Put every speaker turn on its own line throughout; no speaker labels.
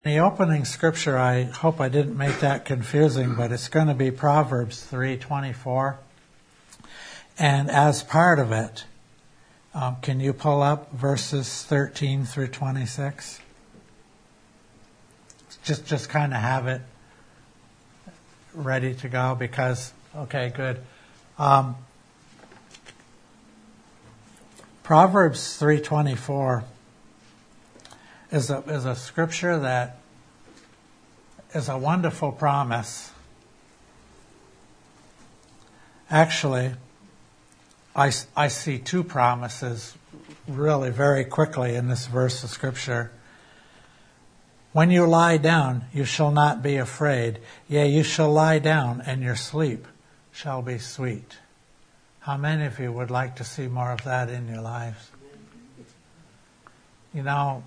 The opening scripture, I hope I didn't make that confusing, but it's going to be Proverbs 3:24. And as part of it, can you pull up verses 13 through 26? Just kind of have it ready to go because, okay, good. Proverbs 3:24 is a scripture that is a wonderful promise. Actually, I see two promises really very quickly in this verse of scripture. When you lie down, you shall not be afraid. Yea, you shall lie down, and your sleep shall be sweet. How many of you would like to see more of that in your lives? You know,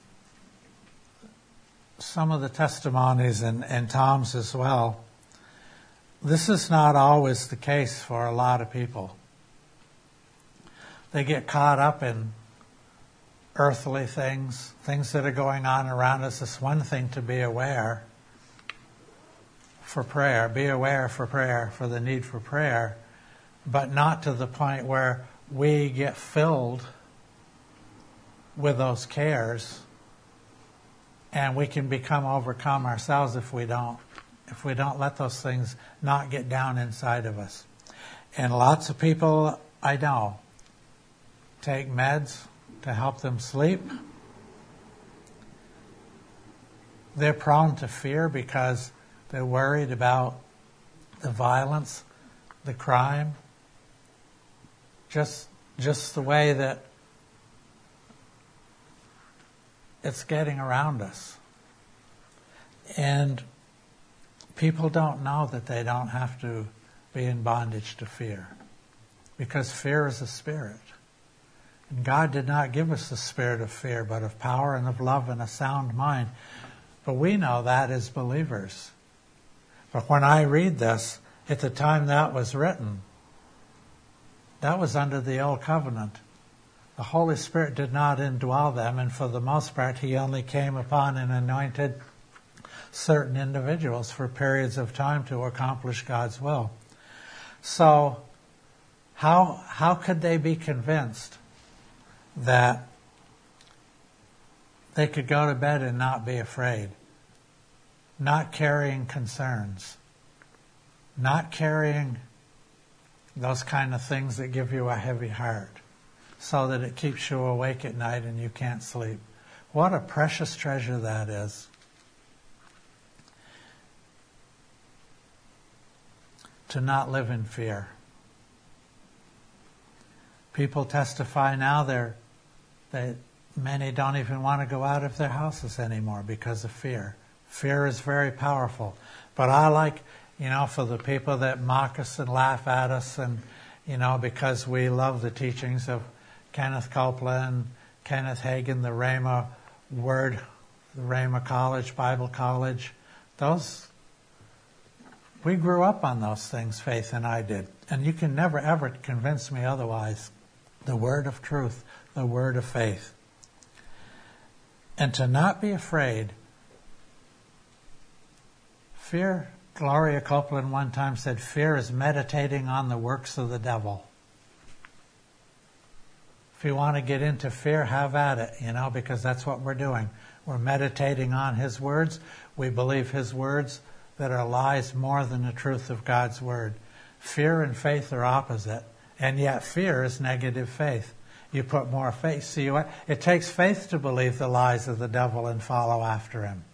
some of the testimonies and Tom's as well, this is not always the case for a lot of people. They get caught up in earthly things that are going on around us. It's one thing to be aware for prayer, for the need for prayer, but not to the point where we get filled with those cares and we can overcome ourselves if we don't let those things not get down inside of us. And lots of people I know take meds to help them sleep. They're prone to fear because they're worried about the violence, the crime, just the way that it's getting around us. And people don't know that they don't have to be in bondage to fear, because fear is a spirit. And God did not give us the spirit of fear, but of power and of love and a sound mind. But we know that as believers. But when I read this, at the time that was written, that was under the old covenant. The Holy Spirit did not indwell them, and for the most part, He only came upon and anointed certain individuals for periods of time to accomplish God's will. So, how could they be convinced that they could go to bed and not be afraid, not carrying concerns, not carrying those kind of things that give you a heavy heart, so that it keeps you awake at night and you can't sleep? What a precious treasure that is. To not live in fear. People testify now that many don't even want to go out of their houses anymore because of fear. Fear is very powerful. But I like, for the people that mock us and laugh at us and, because we love the teachings of Kenneth Copeland, Kenneth Hagin, the Rhema Word, the Rhema College, Bible College, we grew up on those things, Faith and I did. And you can never ever convince me otherwise. The word of truth, the word of faith. And to not be afraid. Fear, Gloria Copeland one time said, fear is meditating on the works of the devil. If you want to get into fear, have at it, because that's what we're doing. We're meditating on His words. We believe His words that are lies more than the truth of God's word. Fear and faith are opposite, and yet fear is negative faith. You put more faith. See, it takes faith to believe the lies of the devil and follow after him.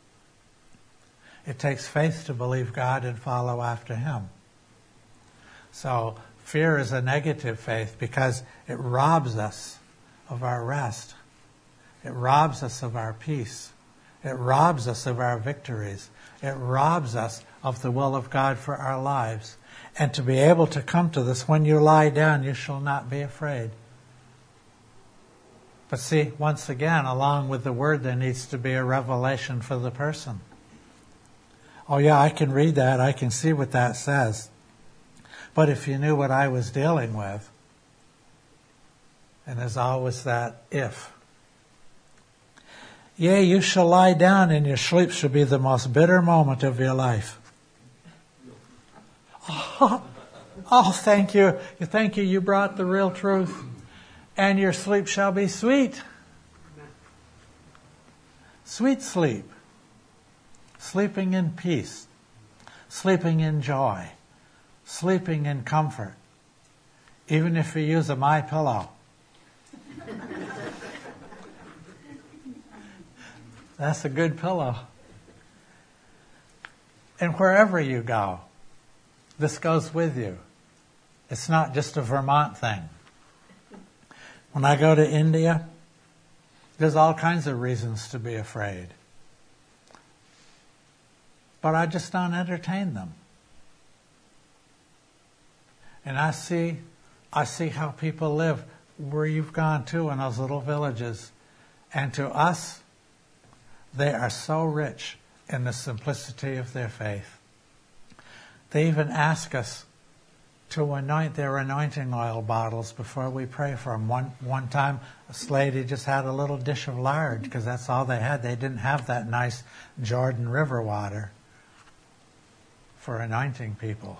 It takes faith to believe God and follow after Him. So fear is a negative faith because it robs us of our rest. It robs us of our peace. It robs us of our victories. It robs us of the will of God for our lives. And to be able to come to this, when you lie down, you shall not be afraid. But see, once again, along with the word, there needs to be a revelation for the person. Oh yeah, I can read that. I can see what that says. But if you knew what I was dealing with, and there's always that if. Yea, you shall lie down, and your sleep shall be the most bitter moment of your life. Oh, thank you. Thank you. You brought the real truth. And your sleep shall be sweet. Sweet sleep. Sleeping in peace. Sleeping in joy. Sleeping in comfort. Even if you use a MyPillow. That's a good pillow. And wherever you go, this goes with you. It's not just a Vermont thing. When I go to India, there's all kinds of reasons to be afraid. But I just don't entertain them. And I see how people live where you've gone to in those little villages. And to us, they are so rich in the simplicity of their faith. They even ask us to anoint their anointing oil bottles before we pray for them. One time, a lady just had a little dish of lard because that's all they had. They didn't have that nice Jordan River water for anointing people.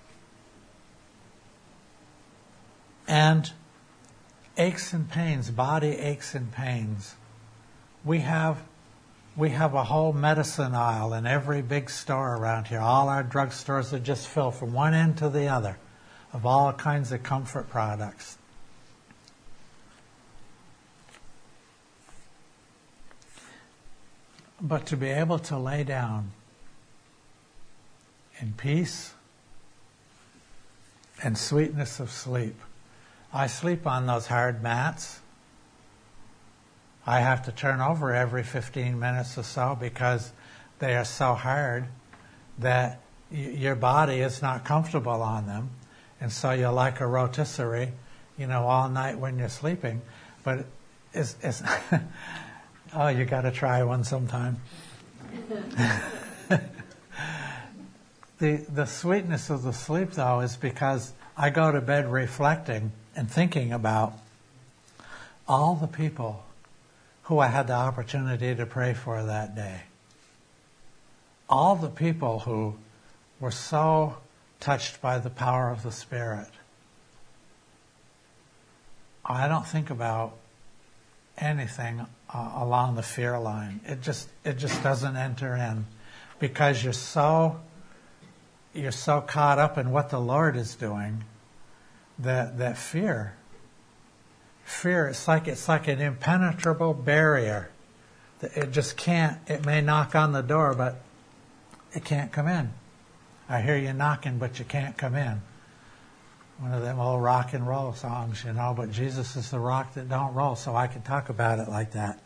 And aches and pains, body aches and pains. We have a whole medicine aisle in every big store around here. All our drugstores are just filled from one end to the other of all kinds of comfort products. But to be able to lay down in peace and sweetness of sleep. I sleep on those hard mats. I have to turn over every 15 minutes or so because they are so hard that your body is not comfortable on them. And so you're like a rotisserie, all night when you're sleeping. But it's oh, you got to try one sometime. The sweetness of the sleep, though, is because I go to bed reflecting and thinking about all the people who I had the opportunity to pray for that day. All the people who were so touched by the power of the Spirit. I don't think about anything along the fear line. It just doesn't enter in because you're so caught up in what the Lord is doing that fear it's like an impenetrable barrier. It just can't. It may knock on the door, but it can't come in. I hear you knocking, but you can't come in. One of them old rock and roll songs, but Jesus is the rock that don't roll, so I can talk about it like that.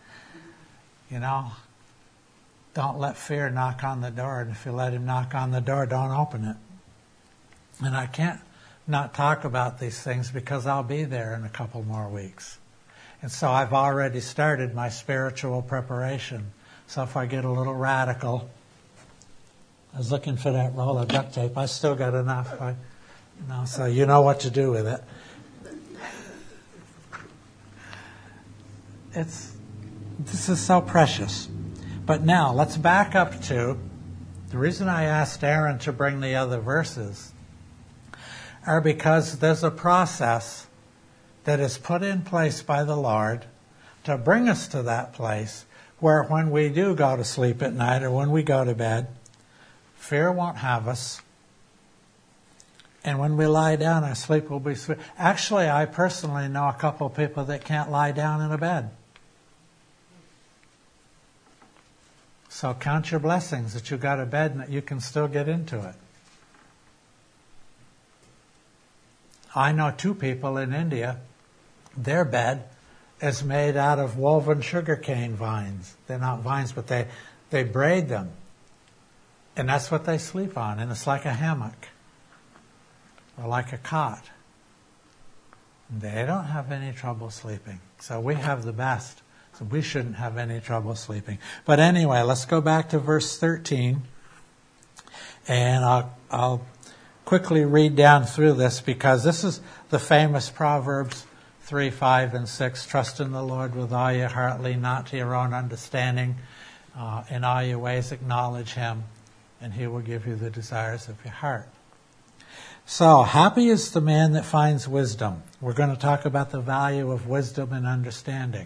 Don't let fear knock on the door, and if you let him knock on the door, don't open it. And I can't not talk about these things because I'll be there in a couple more weeks. And so I've already started my spiritual preparation. So if I get a little radical, I was looking for that roll of duct tape. I still got enough. So you know what to do with it. This is so precious. But now, let's back up to the reason I asked Aaron to bring the other verses are because there's a process that is put in place by the Lord to bring us to that place where when we do go to sleep at night or when we go to bed, fear won't have us. And when we lie down, our sleep will be sweet. Actually, I personally know a couple of people that can't lie down in a bed. So count your blessings that you got a bed and that you can still get into it. I know 2 people in India, their bed is made out of woven sugarcane vines. They're not vines, but they braid them. And that's what they sleep on. And it's like a hammock or like a cot. They don't have any trouble sleeping. So we have the best. So we shouldn't have any trouble sleeping. But anyway, let's go back to verse 13. And I'll quickly read down through this because this is the famous Proverbs 3, 5, and 6. Trust in the Lord with all your heart, lean not to your own understanding. In all your ways acknowledge Him, and He will give you the desires of your heart. So, happy is the man that finds wisdom. We're going to talk about the value of wisdom and understanding.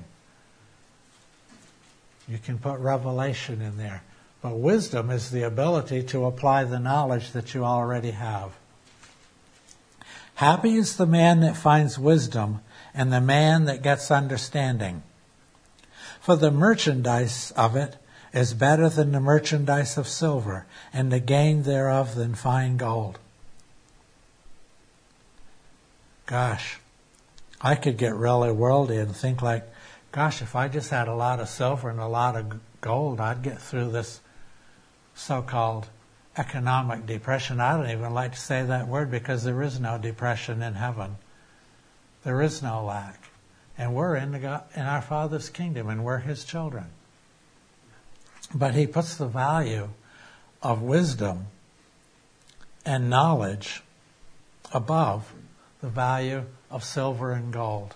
You can put revelation in there. But wisdom is the ability to apply the knowledge that you already have. Happy is the man that finds wisdom and the man that gets understanding. For the merchandise of it is better than the merchandise of silver, and the gain thereof than fine gold. Gosh, I could get really worldly and think like, gosh, if I just had a lot of silver and a lot of gold, I'd get through this so-called economic depression. I don't even like to say that word because there is no depression in heaven. There is no lack. And we're in our Father's kingdom, and we're His children. But He puts the value of wisdom and knowledge above the value of silver and gold.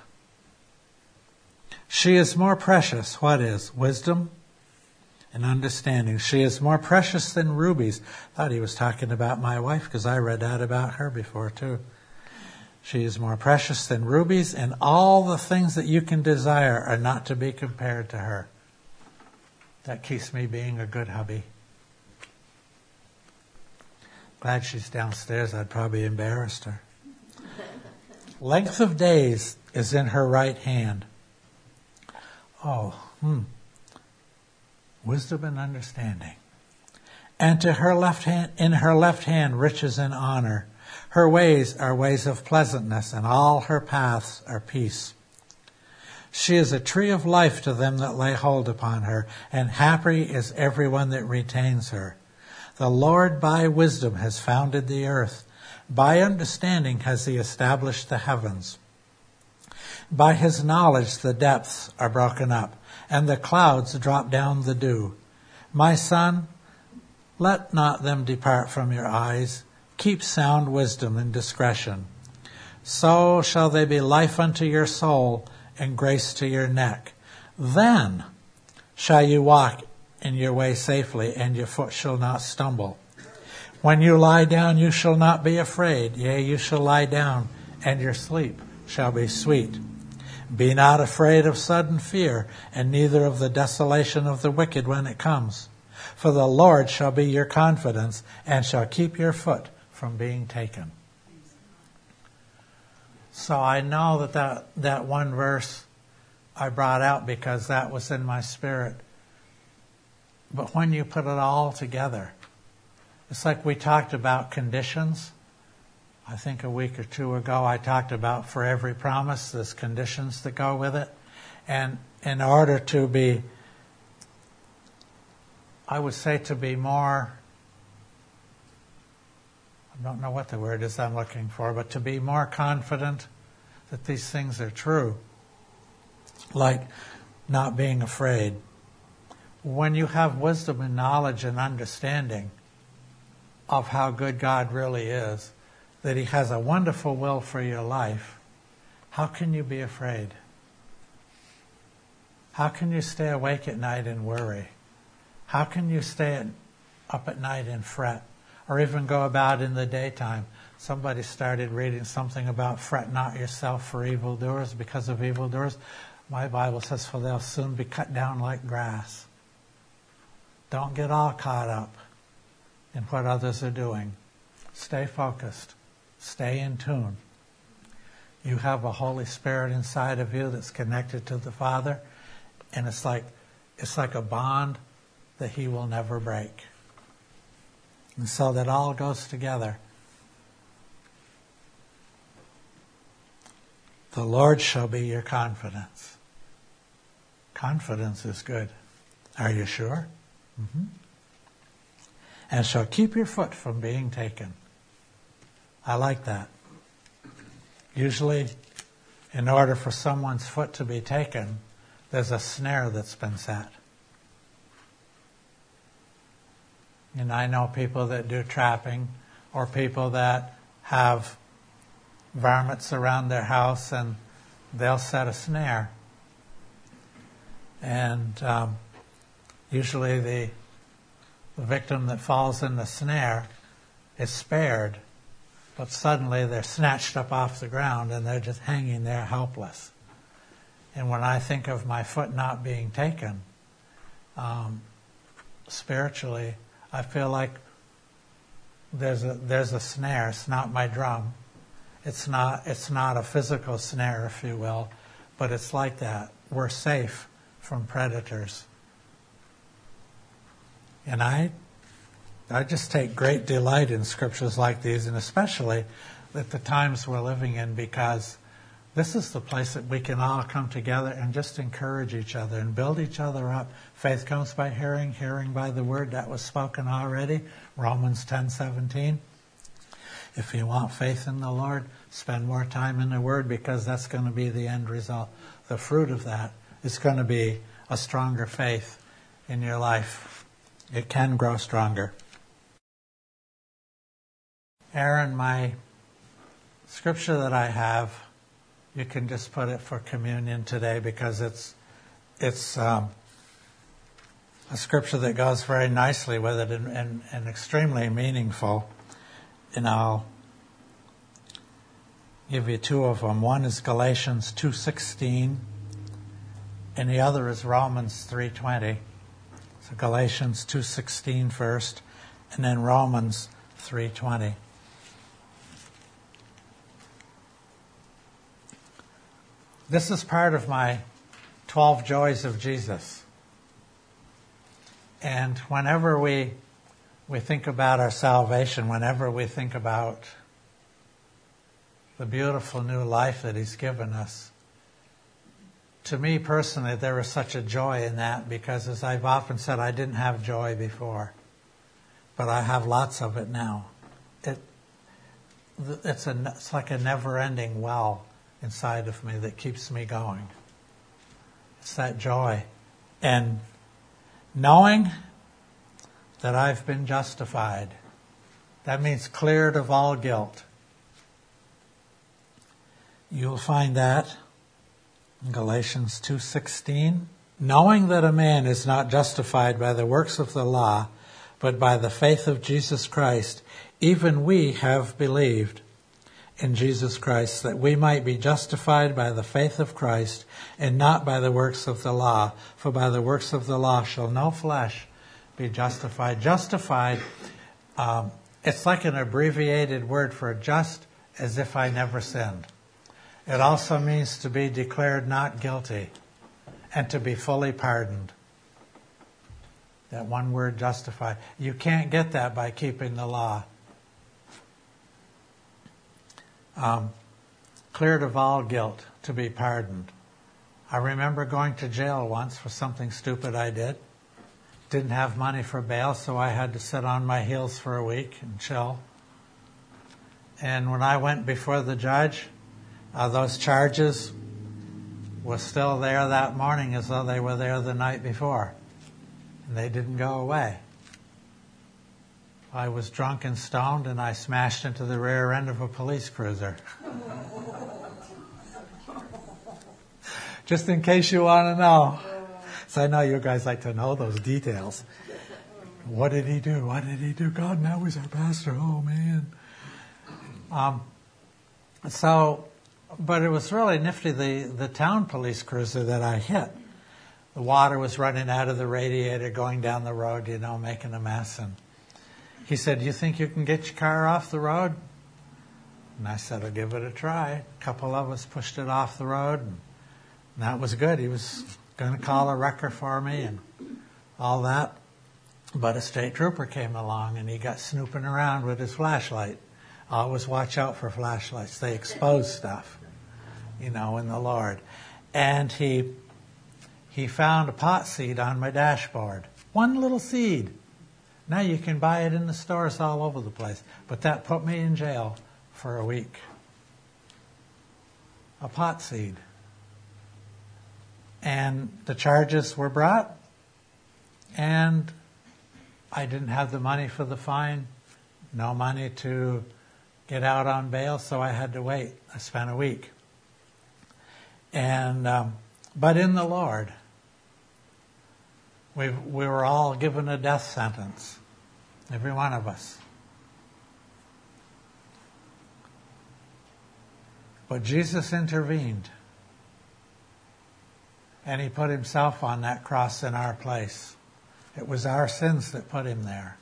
She is more precious. What is? Wisdom and understanding. She is more precious than rubies. Thought he was talking about my wife because I read that about her before too. She is more precious than rubies, and all the things that you can desire are not to be compared to her. That keeps me being a good hubby. Glad she's downstairs. I'd probably embarrassed her. Length of days is in her right hand. Wisdom and understanding. And to her left hand, in her left hand, riches and honor. Her ways are ways of pleasantness, and all her paths are peace. She is a tree of life to them that lay hold upon her, and happy is everyone that retains her. The Lord by wisdom has founded the earth. By understanding has He established the heavens. By His knowledge the depths are broken up, and the clouds drop down the dew. My son, let not them depart from your eyes. Keep sound wisdom and discretion. So shall they be life unto your soul and grace to your neck. Then shall you walk in your way safely, and your foot shall not stumble. When you lie down, you shall not be afraid. Yea, you shall lie down, and your sleep shall be sweet. Be not afraid of sudden fear, and neither of the desolation of the wicked when it comes. For the Lord shall be your confidence, and shall keep your foot from being taken. So I know that one verse I brought out because that was in my spirit. But when you put it all together, it's like we talked about conditions. I think a week or two ago I talked about for every promise there's conditions that go with it. And in order to be, I would say to be more, I don't know what the word is I'm looking for, but to be more confident that these things are true, like not being afraid. When you have wisdom and knowledge and understanding of how good God really is, that He has a wonderful will for your life, how can you be afraid? How can you stay awake at night and worry? How can you stay up at night and fret? Or even go about in the daytime? Somebody started reading something about fret not yourself for evildoers because of evildoers. My Bible says, for they'll soon be cut down like grass. Don't get all caught up in what others are doing. Stay focused. Stay in tune. You have a Holy Spirit inside of you that's connected to the Father, and it's like a bond that He will never break. And so that all goes together. The Lord shall be your confidence. Confidence is good. Are you sure? Mm-hmm. And shall keep your foot from being taken. I like that. Usually, in order for someone's foot to be taken, there's a snare that's been set. And I know people that do trapping, or people that have varmints around their house, and they'll set a snare. And usually the victim that falls in the snare is spared, but suddenly they're snatched up off the ground and they're just hanging there helpless. And when I think of my foot not being taken, spiritually, I feel like there's a snare. It's not my drum. It's not a physical snare, if you will, but it's like that. We're safe from predators. And I just take great delight in scriptures like these, and especially at the times we're living in, because this is the place that we can all come together and just encourage each other and build each other up. Faith comes by hearing, hearing by the word. That was spoken already, Romans 10:17. If you want faith in the Lord, spend more time in the Word, because that's going to be the end result. The fruit of that is going to be a stronger faith in your life. It can grow stronger. Aaron, my scripture that I have, you can just put it for communion today, because it's a scripture that goes very nicely with it and extremely meaningful. And I'll give you two of them. One is Galatians 2:16, and the other is Romans 3:20. So Galatians 2:16 first, and then Romans 3:20. This is part of my 12 joys of Jesus. And whenever we think about our salvation, whenever we think about the beautiful new life that He's given us, to me personally, there is such a joy in that, because as I've often said, I didn't have joy before, but I have lots of it now. It's like a never-ending well inside of me that keeps me going. It's that joy. And knowing that I've been justified. That means cleared of all guilt. You'll find that in Galatians 2:16. Knowing that a man is not justified by the works of the law, but by the faith of Jesus Christ, even we have believed in Jesus Christ, that we might be justified by the faith of Christ, and not by the works of the law. For by the works of the law shall no flesh be justified. Justified, it's like an abbreviated word for just as if I never sinned. It also means to be declared not guilty and to be fully pardoned. That one word, justified. You can't get that by keeping the law. Cleared of all guilt, to be pardoned. I remember going to jail once for something stupid I did. Didn't have money for bail, so I had to sit on my heels for a week and chill. And when I went before the judge, those charges were still there that morning as though they were there the night before. And they didn't go away. I was drunk and stoned, and I smashed into the rear end of a police cruiser. Just in case you want to know. So I know you guys like to know those details. What did he do? What did he do? God, now he's our pastor. Oh, man. But it was really nifty, the town police cruiser that I hit. The water was running out of the radiator, going down the road, making a mess. And he said, "You think you can get your car off the road?" And I said, "I'll give it a try." A couple of us pushed it off the road, and that was good. He was going to call a wrecker for me and all that. But a state trooper came along, and he got snooping around with his flashlight. Always watch out for flashlights. They expose stuff, in the Lord. And he found a pot seed on my dashboard. One little seed. Now you can buy it in the stores all over the place. But that put me in jail for a week. A pot seed. And the charges were brought, and I didn't have the money for the fine, no money to get out on bail, so I had to wait. I spent a week. And but in the Lord, we were all given a death sentence, every one of us. But Jesus intervened, and he put himself on that cross in our place. It was our sins that put him there.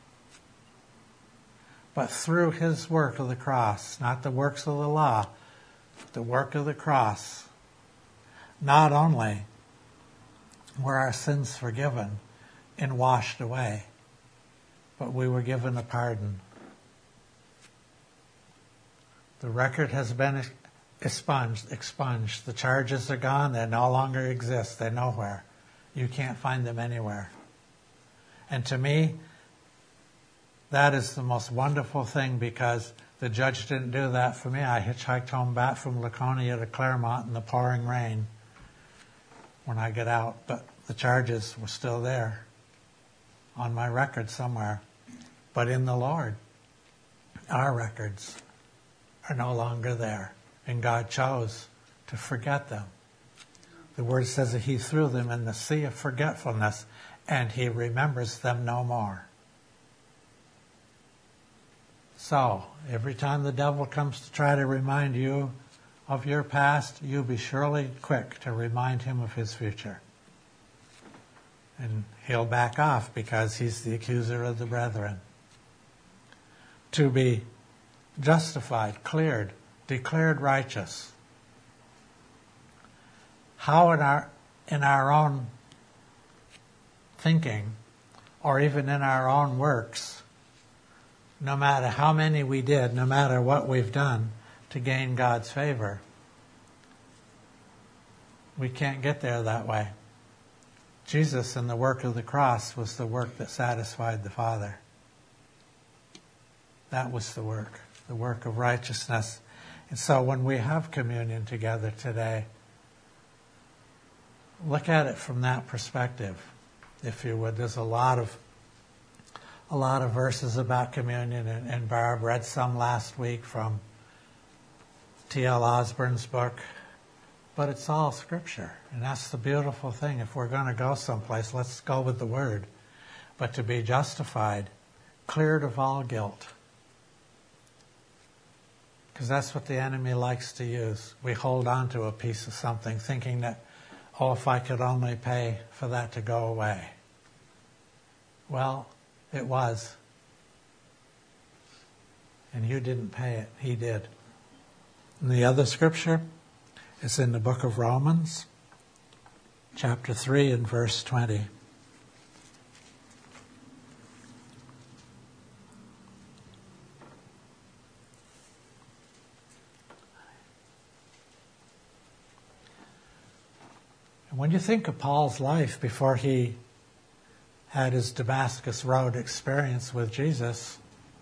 But through his work of the cross, not the works of the law, but the work of the cross, not only were our sins forgiven and washed away, but we were given a pardon. The record has been expunged. The charges are gone. They no longer exist. They're nowhere. You can't find them anywhere. And to me, that is the most wonderful thing, because the judge didn't do that for me. I hitchhiked home back from Laconia to Claremont in the pouring rain when I get out, but the charges were still there on my record somewhere. But in the Lord, our records are no longer there, and God chose to forget them. The word says that he threw them in the sea of forgetfulness, and he remembers them no more. So, every time the devil comes to try to remind you of your past, you be surely quick to remind him of his future. And he'll back off, because he's the accuser of the brethren. To be justified, cleared, declared righteous. How in our own thinking, or even in our own works, no matter how many we did, no matter what we've done to gain God's favor, we can't get there that way. Jesus and the work of the cross was the work that satisfied the Father. That was the work of righteousness. And so when we have communion together today, look at it from that perspective, if you would. There's a lot of verses about communion, and Barb read some last week from T.L. Osborne's book. But it's all Scripture, and that's the beautiful thing. If we're going to go someplace, let's go with the Word. But to be justified, cleared of all guilt, because that's what the enemy likes to use. We hold on to a piece of something thinking that, oh, if I could only pay for that to go away. Well, it was. And you didn't pay it. He did. And the other scripture is in the book of Romans, chapter 3 and verse 20. And when you think of Paul's life before he had his Damascus Road experience with Jesus,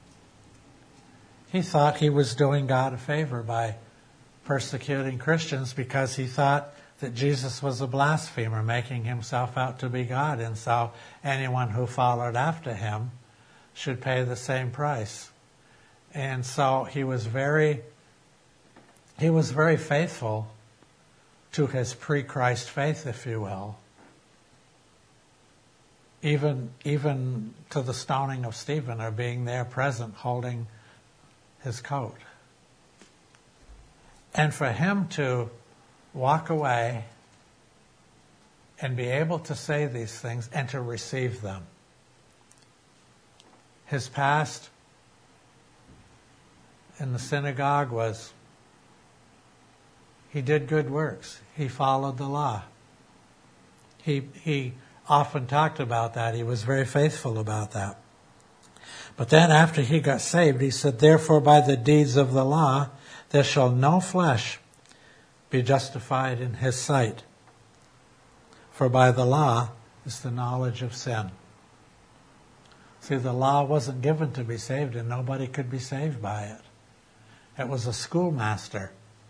he thought he was doing God a favor by persecuting Christians, because he thought that Jesus was a blasphemer, making himself out to be God, and so anyone who followed after him should pay the same price. And so he was very faithful to his pre-Christ faith, if you will. Even to the stoning of Stephen, or being there present holding his coat. And for him to walk away and be able to say these things and to receive them. His past in the synagogue was, he did good works. He followed the law. He often talked about that. He was very faithful about that. But then after he got saved, he said, therefore by the deeds of the law, there shall no flesh be justified in his sight. For by the law is the knowledge of sin. See, the law wasn't given to be saved, and nobody could be saved by it. It was a schoolmaster.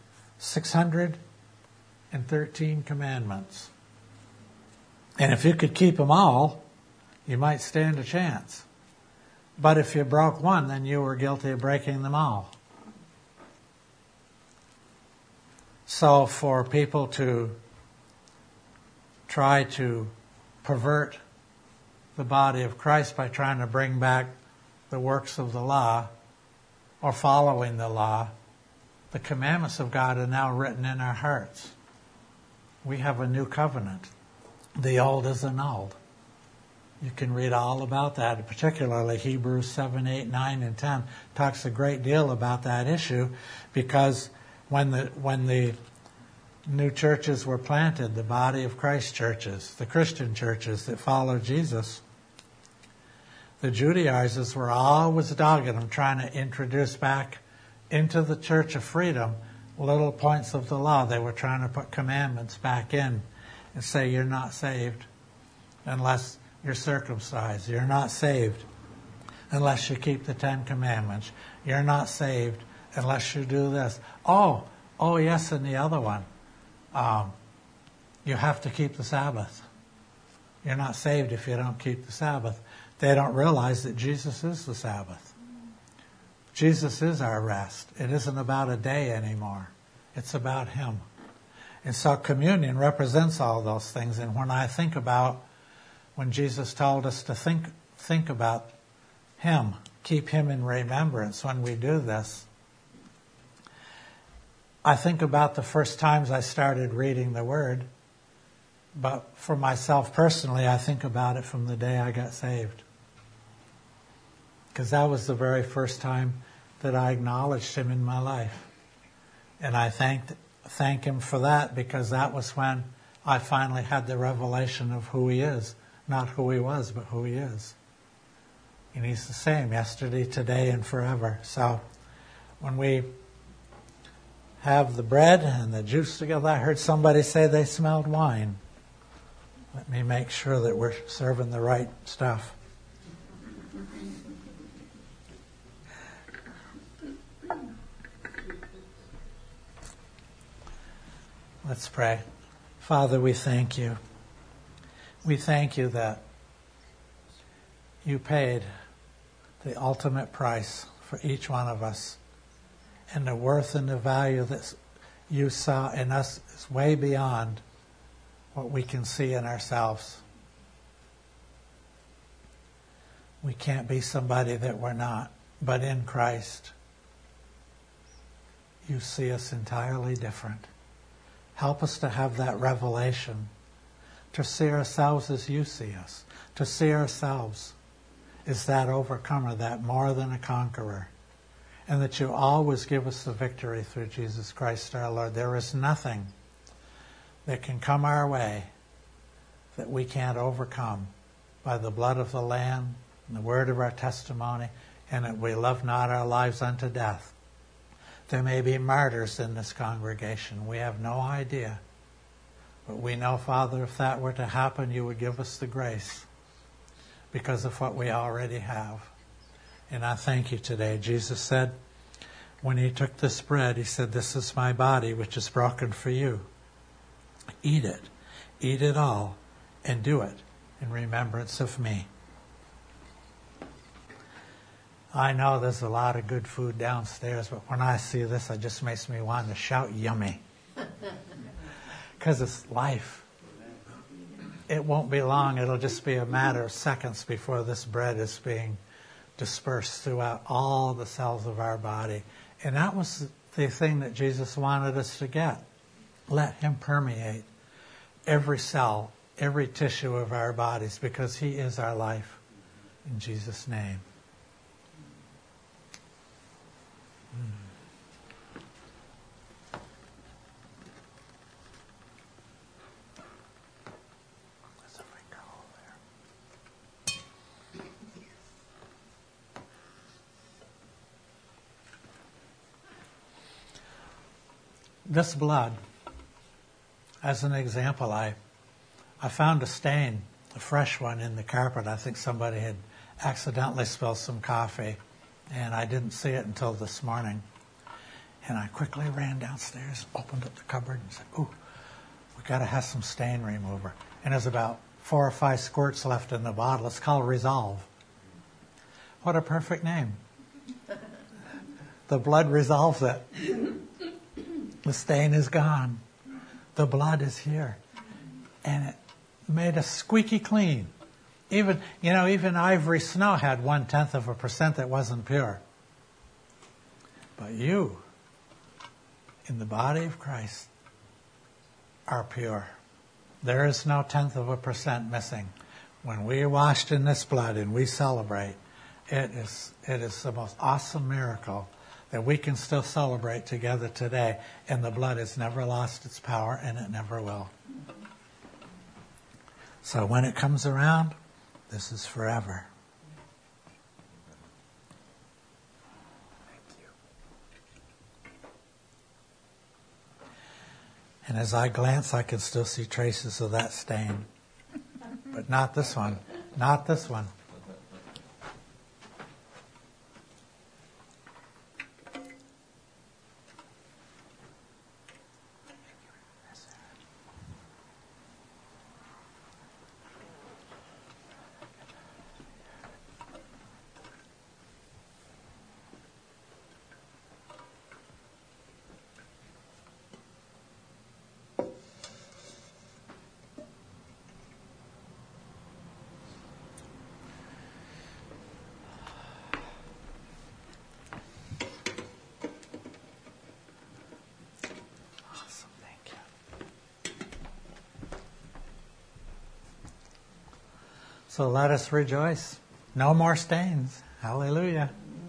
613 commandments. And if you could keep them all, you might stand a chance. But if you broke one, then you were guilty of breaking them all. So for people to try to pervert the body of Christ by trying to bring back the works of the law or following the law, the commandments of God are now written in our hearts. We have a new covenant. The old is annulled. You can read all about that, particularly Hebrews 7, 8, 9, and 10 talks a great deal about that issue, because when the new churches were planted, the body of Christ churches, the Christian churches that follow Jesus, the Judaizers were always dogging them, trying to introduce back into the Church of Freedom little points of the law. They were trying to put commandments back in and say you're not saved unless you're circumcised. You're not saved unless you keep the Ten Commandments. You're not saved unless you do this. Oh, yes, and the other one. You have to keep the Sabbath. You're not saved if you don't keep the Sabbath. They don't realize that Jesus is the Sabbath. Jesus is our rest. It isn't about a day anymore. It's about Him. And so communion represents all those things. And when I think about when Jesus told us to think about Him, keep Him in remembrance when we do this, I think about the first times I started reading the Word. But for myself personally, I think about it from the day I got saved. Because that was the very first time that I acknowledged Him in my life. And I thank Him for that, because that was when I finally had the revelation of who He is. Not who He was, but who He is. And He's the same yesterday, today, and forever. So when we have the bread and the juice together, I heard somebody say they smelled wine. Let me make sure that we're serving the right stuff. Let's pray. Father, we thank You. We thank You that You paid the ultimate price for each one of us. And the worth and the value that You saw in us is way beyond what we can see in ourselves. We can't be somebody that we're not, but in Christ, You see us entirely different. Help us to have that revelation, to see ourselves as You see us, to see ourselves as that overcomer, that more than a conqueror, and that You always give us the victory through Jesus Christ our Lord. There is nothing that can come our way that we can't overcome by the blood of the Lamb and the word of our testimony, and that we love not our lives unto death. There may be martyrs in this congregation. We have no idea. But we know, Father, if that were to happen, You would give us the grace because of what we already have. And I thank You today. Jesus said, when He took this bread, He said, this is My body, which is broken for you. Eat it. Eat it all. And do it in remembrance of Me. I know there's a lot of good food downstairs, but when I see this, it just makes me want to shout, yummy. Because it's life. It won't be long. It'll just be a matter of seconds before this bread is being dispersed throughout all the cells of our body. And that was the thing that Jesus wanted us to get. Let Him permeate every cell, every tissue of our bodies, because He is our life. In Jesus' name. This blood, as an example, I found a stain, a fresh one, in the carpet. I think somebody had accidentally spilled some coffee, and I didn't see it until this morning. And I quickly ran downstairs, opened up the cupboard, and said, ooh, we got to have some stain remover. And there's about 4 or 5 squirts left in the bottle. It's called Resolve. What a perfect name. The blood resolves it. The stain is gone. The blood is here. And it made us squeaky clean. Even ivory snow had 0.1% that wasn't pure. But you, in the body of Christ, are pure. There is no 0.1% missing. When we are washed in this blood and we celebrate, it is the most awesome miracle that we can still celebrate together today. And the blood has never lost its power, and it never will. So when it comes around, this is forever.
Thank you.
And as I glance, I can still see traces of that stain. But not this one. Not this one. So let us rejoice. No more stains. Hallelujah.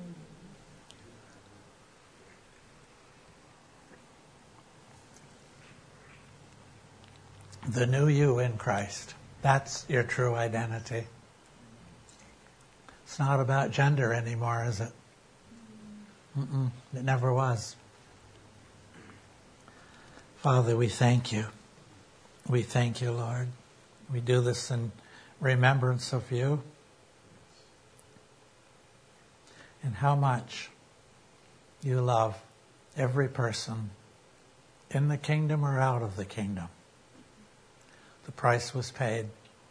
The new you in Christ. That's your true identity. It's not about gender anymore, is it? It never was. Father, we thank you. We thank you, Lord. We do this in remembrance of you and how much you love every person in the kingdom or out of the kingdom. The price was paid.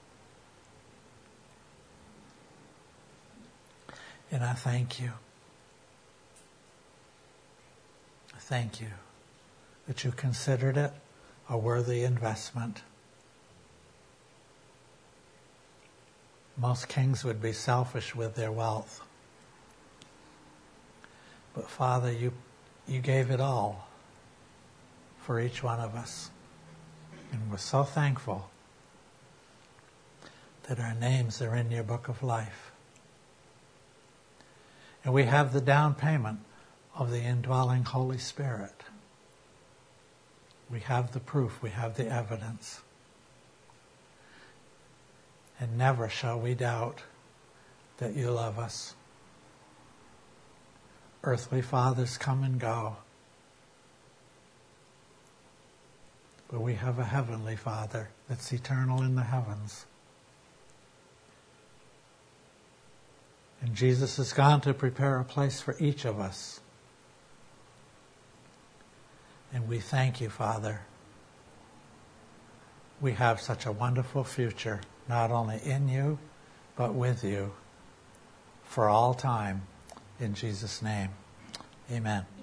And I thank you. I thank you that you considered it a worthy investment. Most kings would be selfish with their wealth. But Father, you gave it all for each one of us. And we're so thankful that our names are in your book of life. And we have the down payment of the indwelling Holy Spirit. We have the proof, we have the evidence. And never shall we doubt that you love us. Earthly fathers come and go. But we have a heavenly Father that's eternal in the heavens. And Jesus has gone to prepare a place for each of us. And we thank you, Father. We have such a wonderful future, not only in you, but with you, for all time. In Jesus' name, amen.